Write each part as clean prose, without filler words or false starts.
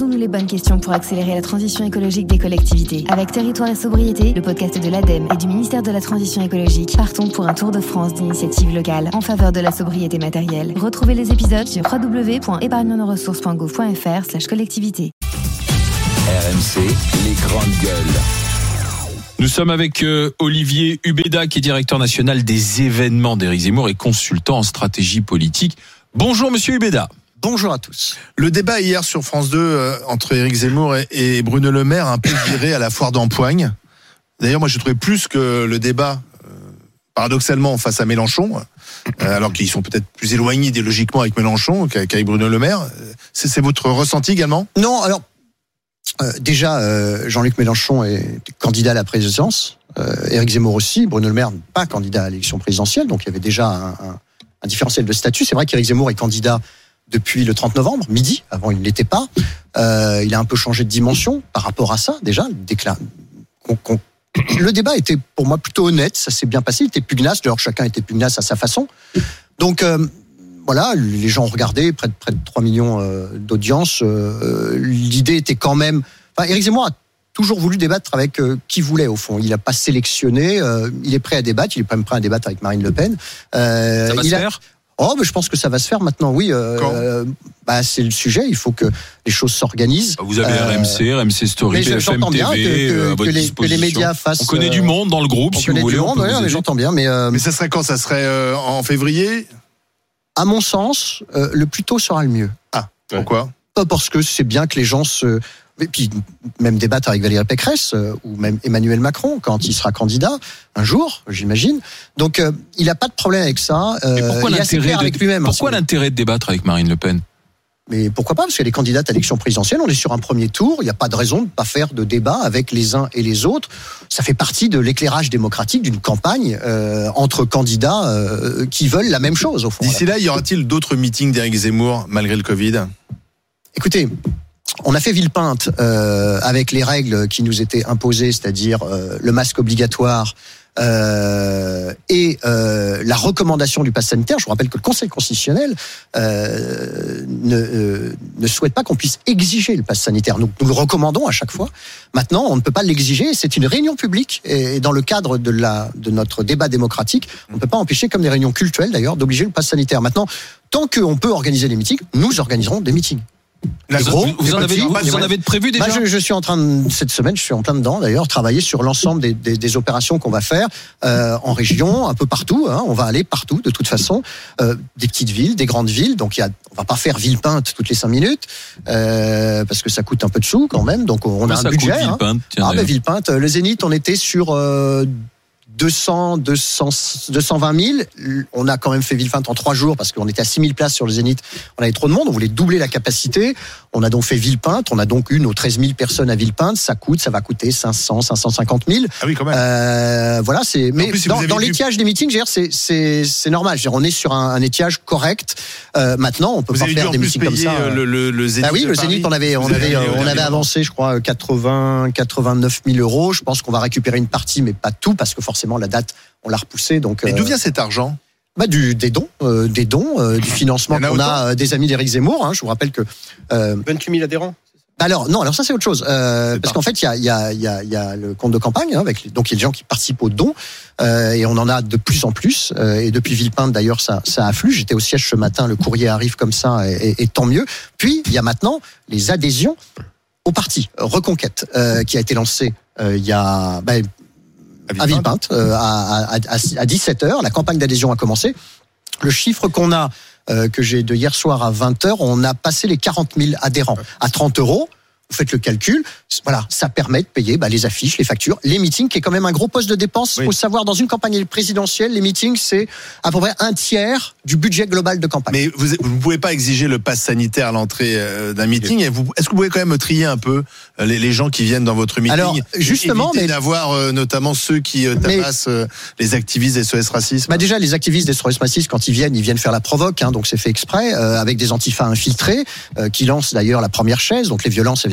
Posons-nous les bonnes questions pour accélérer la transition écologique des collectivités. Avec Territoire et Sobriété, le podcast de l'ADEME et du ministère de la Transition écologique, partons pour un tour de France d'initiatives locales en faveur de la sobriété matérielle. Retrouvez les épisodes sur www.épargnenoressources.gouv.fr/collectivité. RMC, les grandes gueules. Nous sommes avec Olivier Hubeda, qui est directeur national des événements d'Éric Zemmour et consultant en stratégie politique. Bonjour Monsieur Hubeda. Bonjour à tous. Le débat hier sur France 2 entre Éric Zemmour et Bruno Le Maire a un peu viré à la foire d'Empoigne. D'ailleurs, moi, je trouvais plus que le débat, paradoxalement, face à Mélenchon, alors qu'ils sont peut-être plus éloignés idéologiquement avec Mélenchon qu'avec Bruno Le Maire. C'est votre ressenti également ? Non, alors, déjà, Jean-Luc Mélenchon est candidat à la présidence. Éric Zemmour aussi. Bruno Le Maire n'est pas candidat à l'élection présidentielle, donc il y avait déjà un différentiel de statut. C'est vrai qu'Éric Zemmour est candidat depuis le 30 novembre, midi. Avant, il ne l'était pas. Il a un peu changé de dimension par rapport à ça, déjà. Le débat était, pour moi, plutôt honnête. Ça s'est bien passé. Il était pugnace. D'ailleurs, chacun était pugnace à sa façon. Donc, voilà, les gens regardaient, près de 3 millions d'audience. L'idée était quand même... Enfin, Éric Zemmour a toujours voulu débattre avec qui voulait, au fond. Il n'a pas sélectionné. Il est prêt à débattre. Il est même prêt à débattre avec Marine Le Pen. Ça va se faire ? Oh, mais je pense que ça va se faire maintenant, oui. C'est le sujet, il faut que les choses s'organisent. Vous avez RMC Story, BFM TV à votre disposition. Que les médias fassent... On connaît du monde dans le groupe, si vous voulez. On connaît du monde, mais j'entends bien. Mais ça serait quand ? Ça serait en février ? À mon sens, le plus tôt sera le mieux. Ah, pourquoi ? Pas parce que c'est bien que les gens se... Et puis, même débattre avec Valérie Pécresse ou même Emmanuel Macron quand il sera candidat, un jour, j'imagine. Donc, il n'a pas de problème avec ça. Mais pourquoi l'intérêt de débattre avec Marine Le Pen ? Mais pourquoi pas ? Parce qu'elle est candidate à l'élection présidentielle, on est sur un premier tour, il n'y a pas de raison de ne pas faire de débat avec les uns et les autres. Ça fait partie de l'éclairage démocratique d'une campagne entre candidats qui veulent la même chose, au fond. D'ici là, y aura-t-il d'autres meetings d'Éric Zemmour, malgré le Covid ? Écoutez, on a fait Villepinte avec les règles qui nous étaient imposées, c'est-à-dire le masque obligatoire et la recommandation du pass sanitaire. Je vous rappelle que le Conseil constitutionnel ne souhaite pas qu'on puisse exiger le pass sanitaire. Nous le recommandons à chaque fois. Maintenant, on ne peut pas l'exiger. C'est une réunion publique et dans le cadre de notre débat démocratique, on ne peut pas empêcher, comme des réunions cultuelles d'ailleurs, d'obliger le pass sanitaire. Maintenant, tant qu'on peut organiser des meetings, nous organiserons des meetings. Vous en avez de prévu déjà ? Je suis en train cette semaine, je suis en plein dedans d'ailleurs, travailler sur l'ensemble des opérations qu'on va faire en région, un peu partout. On va aller partout de toute façon, des petites villes, des grandes villes. Donc on va pas faire Villepinte toutes les 5 minutes parce que ça coûte un peu de sous quand même. Donc on a un budget. Villepinte, le Zénith, on était sur 220 000. On a quand même fait Villepinte en 3 jours parce qu'on était à 6 000 places sur le Zénith. On avait trop de monde, on voulait doubler la capacité. On a donc fait Villepinte. On a donc eu nos 13 000 personnes à Villepinte. Ça va coûter 500, 550 000. Ah oui, quand même. Voilà, c'est. Mais plus, dans l'étiage des meetings, c'est normal. On est sur un étiage correct. Maintenant, on peut pas faire des meetings comme ça. Le Zénith. Ah oui, le Zénith, on avait avancé, je crois, 89 000 euros. Je pense qu'on va récupérer une partie, mais pas tout, parce que forcément la date, on l'a repoussée. Donc. Et d'où vient cet argent ? Des dons, du financement qu'on a des amis d'Éric Zemmour. Je vous rappelle que 28 000 adhérents. Alors ça c'est autre chose, parce qu'en fait il y a le compte de campagne donc il y a des gens qui participent aux dons et on en a de plus en plus et depuis Villepinte d'ailleurs ça afflue. J'étais au siège ce matin, le courrier arrive comme ça et tant mieux. Puis il y a maintenant les adhésions au parti Reconquête qui a été lancé il y a à Villepinte, à 17h, la campagne d'adhésion a commencé. Le chiffre qu'on a, que j'ai de hier soir à 20h, on a passé les 40 000 adhérents à 30 €. Vous faites le calcul, voilà, ça permet de payer les affiches, les factures, les meetings, qui est quand même un gros poste de dépense. Il faut savoir, dans une campagne présidentielle, les meetings, c'est à peu près 1/3 du budget global de campagne. Mais vous ne pouvez pas exiger le pass sanitaire à l'entrée d'un meeting. Est-ce que vous pouvez quand même trier un peu les gens qui viennent dans votre meeting ? Alors, justement, éviter d'avoir notamment ceux qui tabassent les activistes des SOS Racisme. Déjà, les activistes des SOS Racisme, quand ils viennent faire la provoque, donc c'est fait exprès, avec des antifas infiltrés, qui lancent d'ailleurs la première chaise. Donc les violences, elles viennent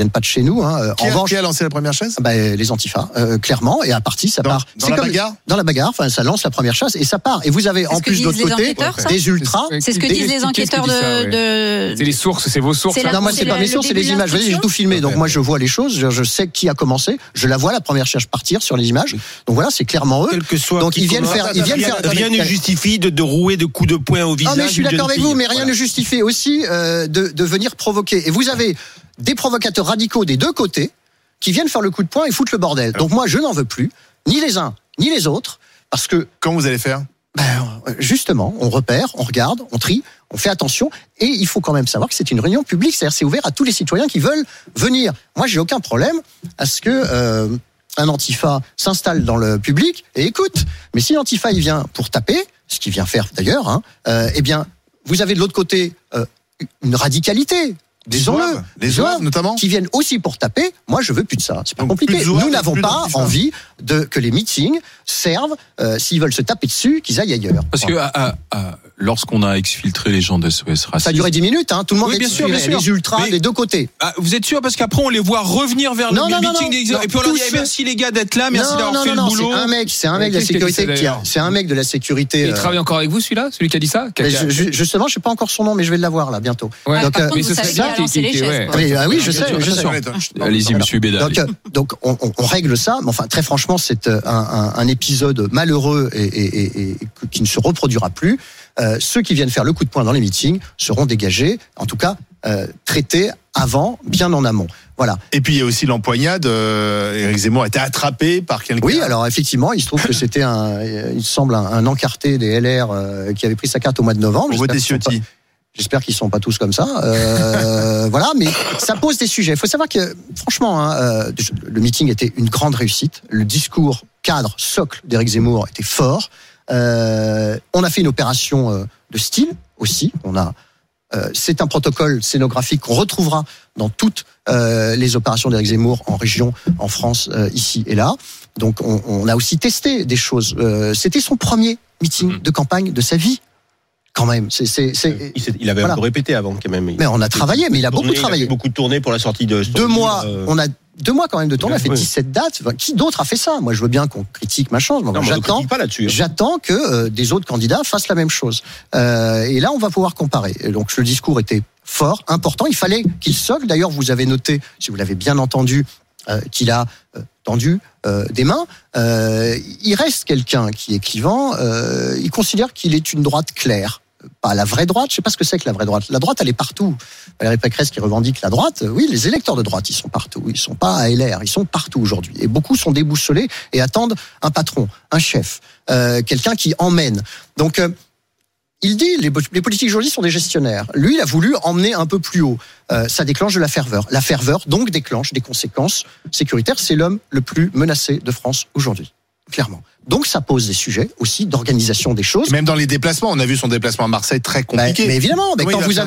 viennent pas de chez nous. Hein. En revanche, qui a lancé la première chaise? Les Antifas, clairement. Et à partie, ça part. Dans la bagarre. Dans la bagarre. Enfin, ça lance la première chasse et ça part. Et vous avez en plus d'autre côté des ultras. C'est ce que disent les enquêteurs de. C'est les sources, c'est vos sources. Non, moi c'est pas mes sources, c'est les images. J'ai tout filmé, donc moi je vois les choses. Je sais qui a commencé. Je la vois la première charge partir sur les images. Donc voilà, c'est clairement eux. Quel que soit donc ils viennent faire. Rien ne justifie de rouer de coups de poing au visage. Ah mais je suis d'accord avec vous, mais rien ne justifie aussi de venir provoquer. Et vous avez des provocateurs radicaux des deux côtés qui viennent faire le coup de poing et foutre le bordel. Donc moi je n'en veux plus, ni les uns ni les autres, parce que quand vous allez faire justement, on repère, on regarde, on trie, on fait attention, et il faut quand même savoir que c'est une réunion publique, c'est-à-dire c'est ouvert à tous les citoyens qui veulent venir. Moi, j'ai aucun problème à ce que un antifa s'installe dans le public et écoute. Mais si l'antifa il vient pour taper, ce qu'il vient faire d'ailleurs, hein, eh bien, vous avez de l'autre côté une radicalité. Disons-le, les zouaves notamment, qui viennent aussi pour taper. Moi, je veux plus de ça. C'est pas compliqué. Nous n'avons pas envie que les meetings servent, s'ils veulent se taper dessus, qu'ils aillent ailleurs. Parce que lorsqu'on a exfiltré les gens d'SOS Racisme, ça a duré 10 minutes. Hein, tout le monde est bien sûr. Les ultras des deux côtés. Vous êtes sûr parce qu'après on les voit revenir vers le meeting des et puis on leur dit merci les gars d'être là, merci d'avoir fait le boulot. C'est un mec de la sécurité c'est un mec de la sécurité. Il travaille encore avec vous celui-là, celui qui a dit ça. Justement, je sais pas encore son nom, mais je vais l'avoir là bientôt. Donc, mais ce serait ça. Oui, je sais. Allez-y, monsieur Hubeda. Donc, on règle ça. Mais enfin, très franchement, c'est un épisode malheureux et qui ne se reproduira plus. Ceux qui viennent faire le coup de poing dans les meetings seront dégagés, en tout cas traités avant, bien en amont. Voilà. Et puis il y a aussi l'empoignade. Éric Zemmour a été attrapé par quelqu'un. Oui, alors effectivement, il se trouve que c'était il semble un encarté des LR qui avait pris sa carte au mois de novembre. J'espère qu'ils sont pas tous comme ça. Voilà, mais ça pose des sujets. Il faut savoir que, franchement, le meeting était une grande réussite. Le discours cadre, socle d'Éric Zemmour était fort. On a fait une opération de style aussi. C'est un protocole scénographique qu'on retrouvera dans toutes les opérations d'Éric Zemmour en région, en France, ici et là. Donc, on a aussi testé des choses. C'était son premier meeting de campagne de sa vie. Quand même, il avait un peu répété avant quand même. Mais on a travaillé, mais il a beaucoup travaillé. Beaucoup de tournées pour la sortie de 2 mois. On a 2 mois quand même de tournée. On a fait 17 dates. Enfin, qui d'autre a fait ça? Moi, je veux bien qu'on critique ma chance. J'attends que des autres candidats fassent la même chose. Et là, on va pouvoir comparer. Et donc, le discours était fort, important. Il fallait qu'il socle. D'ailleurs, vous avez noté, si vous l'avez bien entendu, qu'il a tendu des mains. Il reste quelqu'un qui est clivant. Il considère qu'il est une droite claire. Pas la vraie droite, je sais pas ce que c'est que la vraie droite. La droite, elle est partout. Valérie Pécresse qui revendique la droite, oui, les électeurs de droite, ils sont partout. Ils sont pas à LR, ils sont partout aujourd'hui. Et beaucoup sont déboussolés et attendent un patron, un chef, quelqu'un qui emmène. Donc, il dit, les politiques aujourd'hui sont des gestionnaires. Lui, il a voulu emmener un peu plus haut. Ça déclenche de la ferveur. La ferveur, donc, déclenche des conséquences sécuritaires. C'est l'homme le plus menacé de France aujourd'hui, clairement. Donc ça pose des sujets aussi d'organisation des choses. Et même dans les déplacements, on a vu son déplacement à Marseille très compliqué. Mais évidemment, quand vous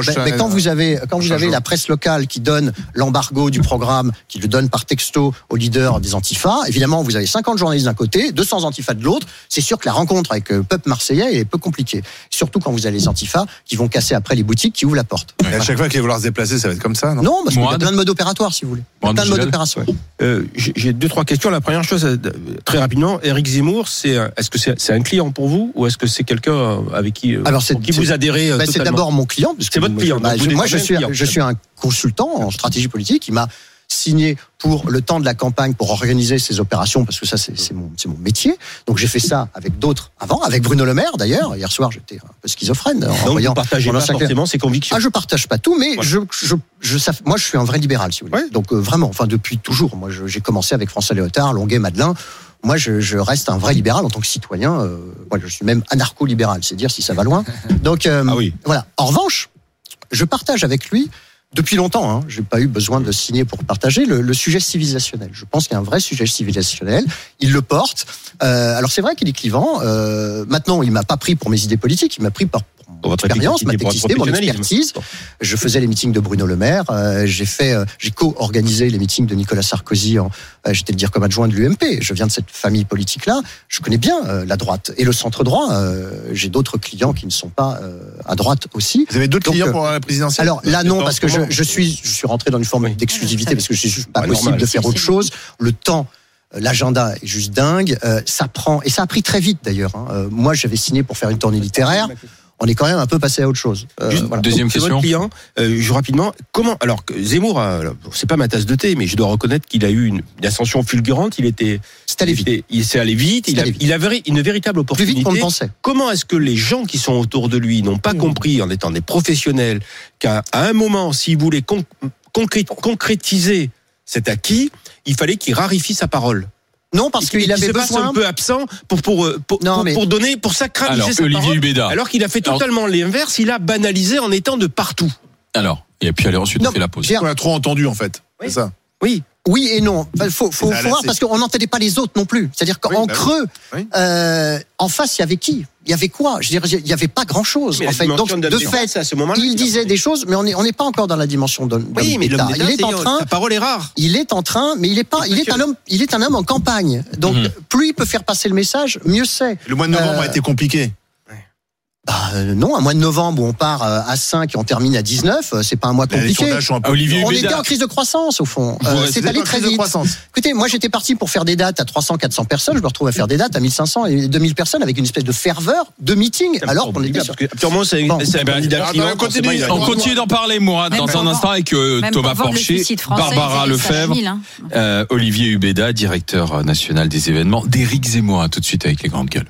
avez la presse locale qui donne l'embargo du programme, qui le donne par texto aux leaders des antifas, évidemment vous avez 50 journalistes d'un côté, 200 antifas de l'autre. C'est sûr que la rencontre avec le peuple marseillais est peu compliquée. Surtout quand vous avez les antifas qui vont casser après les boutiques qui ouvrent la porte. Et à chaque fois qu'ils vont vouloir se déplacer, ça va être comme ça, non? Non, parce qu'il y a plein de modes opératoires, si vous voulez. Plein de modes opératoires. J'ai 2-3 questions. La première chose, très rapidement, Éric Zemmour, est-ce que c'est un client pour vous ou est-ce que c'est quelqu'un avec qui vous adhérez totalement? C'est d'abord mon client. C'est votre client. Moi, je suis un consultant en stratégie politique. Il m'a signé pour le temps de la campagne pour organiser ces opérations parce que ça c'est mon métier. Donc j'ai fait ça avec d'autres avant, avec Bruno Le Maire d'ailleurs. Hier soir j'étais un peu schizophrène. Donc vous partagez pas forcément ses convictions. Je partage pas tout, mais moi je suis un vrai libéral si vous voulez. Ouais. Donc vraiment, enfin depuis toujours. Moi j'ai commencé avec François Léotard, Longuet, Madelin. Moi, je reste un vrai libéral en tant que citoyen. Moi, je suis même anarcho-libéral, c'est dire si ça va loin. Donc, voilà. En revanche, je partage avec lui depuis longtemps. Hein, j'ai pas eu besoin de signer pour partager le sujet civilisationnel. Je pense qu'il y a un vrai sujet civilisationnel. Il le porte. Alors, c'est vrai qu'il est clivant. Maintenant, il m'a pas pris pour mes idées politiques. Il m'a pris pour mon expérience, ma technicité, mon expertise. Je faisais les meetings de Bruno Le Maire. J'ai co-organisé les meetings de Nicolas Sarkozy. J'étais le dire comme adjoint de l'UMP. Je viens de cette famille politique-là. Je connais bien la droite et le centre droit. J'ai d'autres clients qui ne sont pas à droite aussi. Vous avez d'autres clients pour la présidentielle? Alors là, non, parce que je suis rentré dans une forme d'exclusivité parce que je suis pas possible de faire autre chose. Le temps. L'agenda est juste dingue. Ça prend, et ça a pris très vite d'ailleurs. Moi, j'avais signé pour faire une tournée littéraire. On est quand même un peu passé à autre chose. Voilà. Deuxième question. Votre client, rapidement, comment, alors que Zemmour, c'est pas ma tasse de thé, mais je dois reconnaître qu'il a eu une ascension fulgurante. C'est allé vite. Il s'est allé vite. Il avait une véritable opportunité. Plus vite qu'on le pensait. Comment est-ce que les gens qui sont autour de lui n'ont pas compris, en étant des professionnels, qu'à un moment, s'il voulait concrétiser cet acquis, il fallait qu'il raréfie sa parole. Non, parce qu'il avait besoin un peu absent pour sacraliser sa Olivier parole. Hubeda. Alors qu'il a fait totalement l'inverse, il a banalisé en étant de partout. Alors, et puis ensuite on fait la pause. On a trop entendu en fait. Oui. C'est ça. Oui. Oui et non. Faut voir parce qu'on n'entendait pas les autres non plus. C'est-à-dire qu'en creux, en face, il y avait qui? Il y avait quoi? Je dirais, il y y avait pas grand-chose. En fait, donc de fait, à ce moment-là, il disait des choses, mais on n'est pas encore dans la dimension d'homme d'État. Il est en train. Sa parole est rare. Il est en train, mais il est pas. Il est un homme en campagne. Donc plus il peut faire passer le message, mieux c'est. Le mois de novembre a été compliqué. Non, un mois de novembre où on part à 5 et on termine à 19, c'est pas un mois compliqué. Olivier On Hubeda. était en crise de croissance au fond. C'est allé très vite. Écoutez, moi j'étais parti pour faire des dates à 300-400 personnes, je me retrouve à faire des dates à 1500 et 2000 personnes avec une espèce de ferveur de meeting alors qu'on était sur... Purement, c'est un candidat On continue d'en parler, Mourad, dans un instant avec Thomas Porcher, Barbara Lefebvre, Olivier Hubeda, directeur national des événements, d'Éric Zemmour. Tout de suite avec les grandes gueules.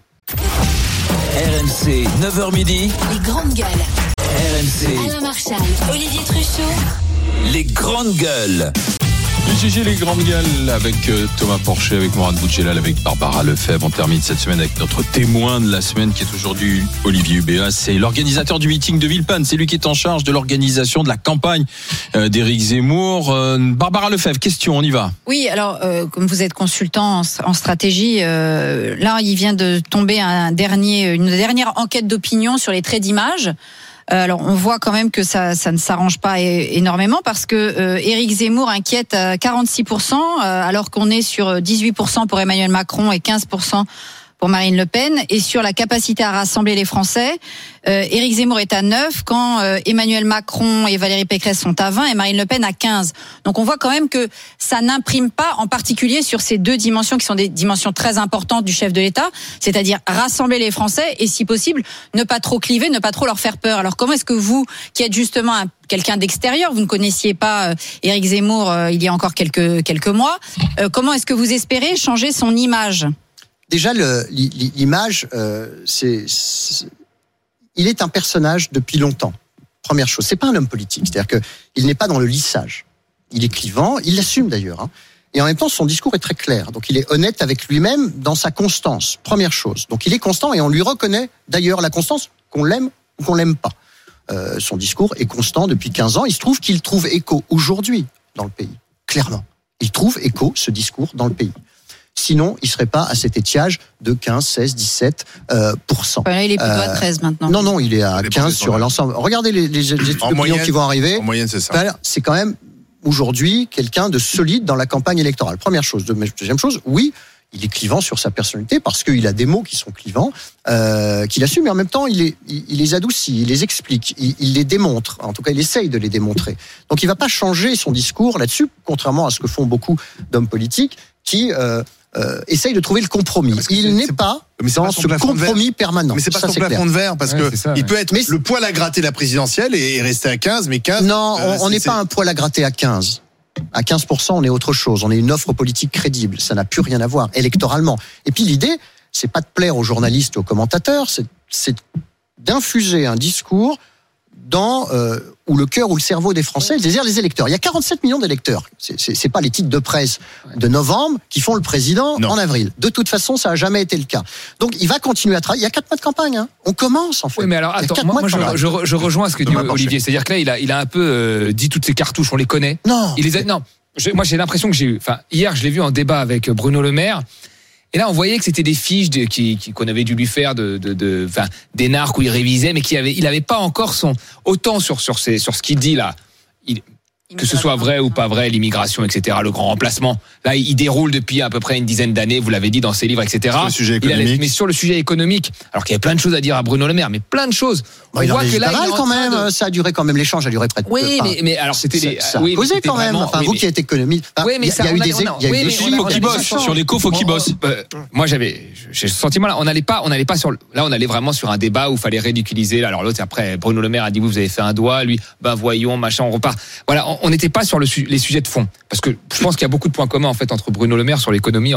RMC, 9h midi. Les grandes gueules. RMC. Alain Marchal, Olivier Truchot. Les grandes gueules. GG les grandes gueules avec Thomas Porcher, avec Mourad Boudjelal, avec Barbara Lefebvre. On termine cette semaine avec notre témoin de la semaine qui est aujourd'hui Olivier Hubeda. C'est l'organisateur du meeting de Villepinte. C'est lui qui est en charge de l'organisation de la campagne d'Éric Zemmour. Barbara Lefebvre, question, on y va. Oui, alors comme vous êtes consultant en stratégie, là il vient de tomber une dernière enquête d'opinion sur les traits d'image. Alors on voit quand même que ça ne s'arrange pas énormément parce que Éric Zemmour inquiète à 46%, alors qu'on est sur 18% pour Emmanuel Macron et 15% pour Marine Le Pen. Et sur la capacité à rassembler les Français, Éric Zemmour est à 9 quand Emmanuel Macron et Valérie Pécresse sont à 20 et Marine Le Pen à 15. Donc on voit quand même que ça n'imprime pas, en particulier sur ces deux dimensions qui sont des dimensions très importantes du chef de l'État, c'est-à-dire rassembler les Français et si possible ne pas trop cliver, ne pas trop leur faire peur. Alors comment est-ce que vous, qui êtes justement quelqu'un d'extérieur, vous ne connaissiez pas Éric Zemmour il y a encore quelques mois, comment est-ce que vous espérez changer son image ? Déjà, l'image, il est un personnage depuis longtemps. Première chose, c'est pas un homme politique, c'est-à-dire que il n'est pas dans le lissage. Il est clivant, il l'assume d'ailleurs, hein. Et en même temps, son discours est très clair. Donc, il est honnête avec lui-même dans sa constance. Première chose. Donc, il est constant et on lui reconnaît d'ailleurs la constance, qu'on l'aime ou qu'on l'aime pas. Son discours est constant depuis 15 ans. Il se trouve qu'il trouve écho aujourd'hui dans le pays, clairement. Il trouve écho, ce discours, dans le pays. Sinon, il serait pas à cet étiage de 15, 16, 17%. Là, il est plutôt à 13 maintenant. Non, il est à 15 sur l'ensemble. Regardez les études d'opinion qui vont arriver. En moyenne, c'est ça. C'est quand même, aujourd'hui, quelqu'un de solide dans la campagne électorale. Première chose. Deuxième chose, oui, il est clivant sur sa personnalité parce qu'il a des mots qui sont clivants, qu'il assume, mais en même temps, il les adoucit, il les explique, il les démontre. En tout cas, il essaye de les démontrer. Donc, il va pas changer son discours là-dessus, contrairement à ce que font beaucoup d'hommes politiques qui essaye de trouver le compromis. Il n'est pas dans ce compromis permanent. Mais c'est pas son plafond de verre, parce que il peut être le poil à gratter la présidentielle et rester à 15, mais 15... Non, on n'est pas un poil à gratter à 15. À 15%, on est autre chose. On est une offre politique crédible. Ça n'a plus rien à voir électoralement. Et puis l'idée, c'est pas de plaire aux journalistes, aux commentateurs, c'est d'infuser un discours dans où le cœur ou le cerveau des Français, c'est-à-dire les électeurs. Il y a 47 millions d'électeurs. C'est pas les titres de presse de novembre qui font le président en avril. De toute façon, ça a jamais été le cas. Donc, il va continuer à travailler. Il y a 4 mois de campagne. Hein. On commence en fait. Oui, mais alors attends, moi je rejoins ce que dit Olivier. C'est-à-dire que là, il a un peu dit toutes ses cartouches. On les connaît. Non. Moi, j'ai l'impression que hier, je l'ai vu en débat avec Bruno Le Maire. Et là, on voyait que c'était des fiches qu'on avait dû lui faire d'énarques où il révisait, mais il avait pas encore autant sur ce qu'il dit là. Que ce soit vrai ou pas vrai, l'immigration, etc., le grand remplacement. Là, il déroule depuis à peu près une dizaine d'années, vous l'avez dit dans ses livres, etc. Sur le sujet économique. Mais sur le sujet économique, alors qu'il y avait plein de choses à dire à Bruno Le Maire, mais plein de choses. On voit que là, quand même, ça a duré quand même, l'échange a duré près de... Oui, mais alors c'était... Ça a posé quand même, vous qui êtes économiste. Oui, mais il y a eu des... Il faut qu'il bosse, sur l'éco, faut qu'il bosse. Moi, j'ai ce sentiment-là, on n'allait pas sur... Là, on allait vraiment sur un débat où il fallait ridiculiser. Alors l'autre, après, Bruno Le Maire a dit, vous avez fait un doigt, lui, voyons, machin, on repart. Voilà, on n'était pas sur les sujets de fond, parce que je pense qu'il y a beaucoup de points communs en fait entre Bruno Le Maire sur l'économie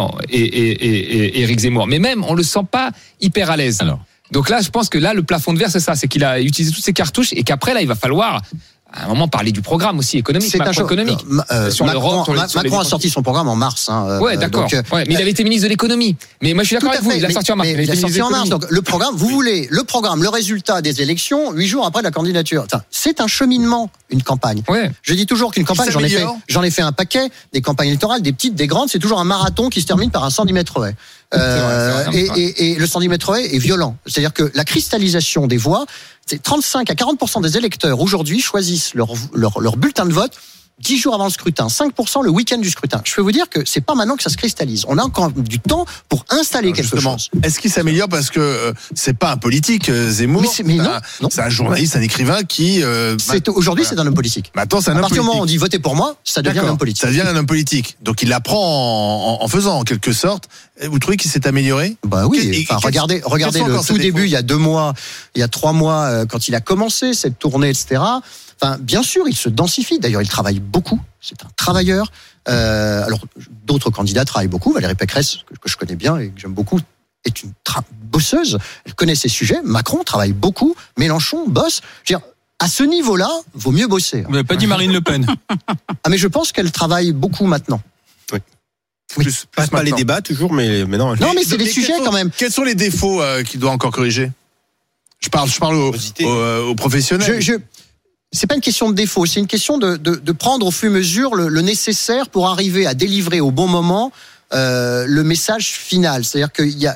et Éric Zemmour, mais même on le sent pas hyper à l'aise. Alors. Donc là, je pense que là le plafond de verre c'est ça, c'est qu'il a utilisé toutes ses cartouches et qu'après là il va falloir à un moment parler du programme aussi économique, macroéconomique. Sur Macron a sorti son programme en mars. Ouais, d'accord. Mais il avait été ministre de l'économie. Mais moi je suis d'accord avec vous, il a sorti en mars. Il a sorti en mars. Donc le programme, vous voulez le programme, le résultat des élections 8 jours après la candidature. C'est un cheminement, une campagne. Ouais. Je dis toujours qu'une campagne, j'en ai fait un paquet, des campagnes électorales, des petites, des grandes, c'est toujours un marathon qui se termine par un 110 mètres haies. Et le 110 mètres haies est violent. C'est-à-dire que la cristallisation des voix, c'est 35 à 40% des électeurs aujourd'hui choisissent leur bulletin de vote 10 jours avant le scrutin, 5% le week-end du scrutin. Je peux vous dire que c'est pas maintenant que ça se cristallise. On a encore du temps pour installer quelque chose. Est-ce qu'il s'améliore parce que c'est pas un politique, Zemmour? Mais non. C'est un journaliste, un écrivain qui. Aujourd'hui, c'est un homme politique. Maintenant, c'est un homme politique. À partir du moment où on dit votez pour moi, ça devient un homme politique. Ça devient un homme politique. Donc il l'apprend en faisant, en quelque sorte. Vous trouvez qu'il s'est amélioré? Bah oui. Regardez le tout début, il y a 2 mois, il y a 3 mois, quand il a commencé cette tournée, etc. Enfin, bien sûr, il se densifie. D'ailleurs, il travaille beaucoup. C'est un travailleur. Alors, d'autres candidats travaillent beaucoup. Valérie Pécresse, que je connais bien et que j'aime beaucoup, est une bosseuse. Elle connaît ses sujets. Macron travaille beaucoup. Mélenchon bosse. Je veux dire, à ce niveau-là, vaut mieux bosser. Vous n'avez pas dit Marine Le Pen? Mais je pense qu'elle travaille beaucoup maintenant. Oui. Plus pas les débats toujours, mais non. Non, mais c'est des sujets quand même. Quels sont les défauts qu'il doit encore corriger? Je parle aux professionnels. C'est pas une question de défaut, c'est une question de prendre au fur et à mesure le nécessaire pour arriver à délivrer au bon moment le message final. C'est-à-dire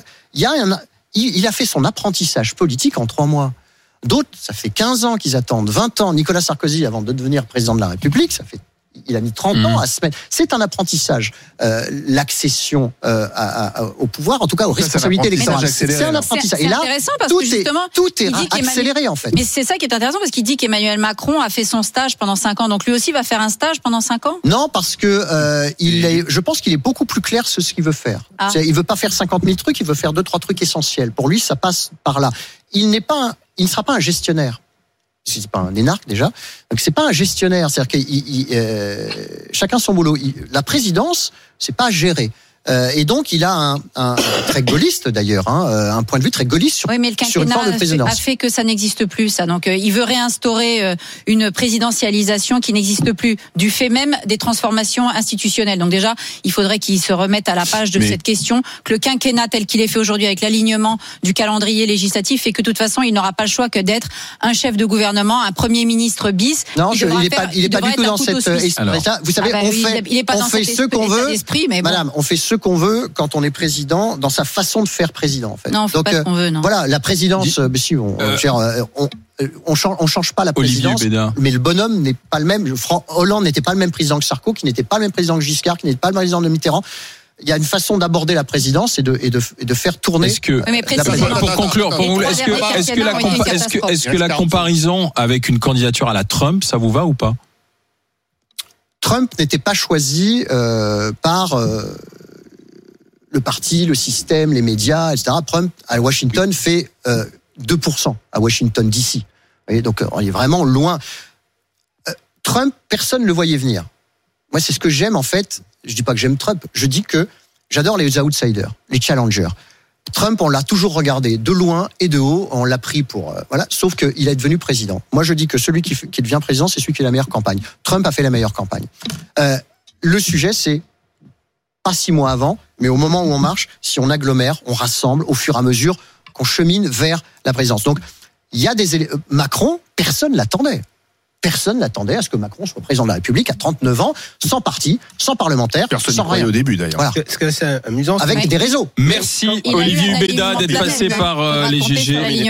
qu'il a fait son apprentissage politique en 3 mois. D'autres, ça fait 15 ans qu'ils attendent, 20 ans. Nicolas Sarkozy, avant de devenir président de la République, il a mis 30 ans à se mettre. C'est un apprentissage. L'accession au pouvoir, en tout cas aux responsabilités électorales. C'est un apprentissage. C'est intéressant parce que justement, tout est accéléré en fait. Mais c'est ça qui est intéressant parce qu'il dit qu'Emmanuel Macron a fait son stage pendant 5 ans. Donc lui aussi va faire un stage pendant 5 ans? Non, parce que je pense qu'il est beaucoup plus clair sur ce qu'il veut faire. Il veut pas faire 50 000 trucs, il veut faire 2-3 trucs essentiels. Pour lui, ça passe par là. Il ne sera pas un gestionnaire. C'est pas un énarque déjà, donc c'est pas un gestionnaire, c'est-à-dire que chacun son boulot. La présidence, c'est pas gérer. Et donc il a un très gaulliste d'ailleurs, un point de vue très gaulliste sur mais le une forme de présidence. A fait que ça n'existe plus ça. Donc il veut réinstaurer une présidentialisation qui n'existe plus du fait même des transformations institutionnelles. Donc déjà, il faudrait qu'il se remette à la page de cette question, que le quinquennat tel qu'il est fait aujourd'hui avec l'alignement du calendrier législatif fait que de toute façon, il n'aura pas le choix que d'être un chef de gouvernement, un premier ministre bis. Non, il est pas du tout dans cette vous savez, on fait ce qu'on veut. Madame, on fait ce qu'on veut quand on est président, dans sa façon de faire président en fait. Non, on fait pas ce qu'on veut, non. Voilà, la présidence, si on change pas la présidence, mais le bonhomme n'est pas le même. Hollande n'était pas le même président que Sarko, qui n'était pas le même président que Giscard, qui n'était pas le même président de Mitterrand. Il y a une façon d'aborder la présidence et de faire tourner. Pour conclure, est-ce que la comparaison avec une candidature à la Trump, ça vous va ou pas? Trump n'était pas choisi par le parti, le système, les médias, etc. Trump, à Washington, fait 2% à Washington DC. Et donc, on est vraiment loin. Trump, personne ne le voyait venir. Moi, c'est ce que j'aime, en fait. Je dis pas que j'aime Trump. Je dis que j'adore les outsiders, les challengers. Trump, on l'a toujours regardé de loin et de haut. On l'a pris pour... voilà. Sauf qu'il est devenu président. Moi, je dis que celui qui devient président, c'est celui qui a la meilleure campagne. Trump a fait la meilleure campagne. Le sujet, c'est pas 6 mois avant, mais au moment où on marche, si on agglomère, on rassemble au fur et à mesure qu'on chemine vers la présidence. Donc, il y a Macron, personne l'attendait. personne n'attendait à ce que Macron soit président de la République à 39 ans, sans parti, sans parlementaire, Personne n'y sans croyait rien. au début d'ailleurs. Voilà. Ce qui est assez amusant, Avec des réseaux. Merci Il a eu Olivier un Hubeda alignement d'être de la passé même, par pour les raconter sur GG. la ligne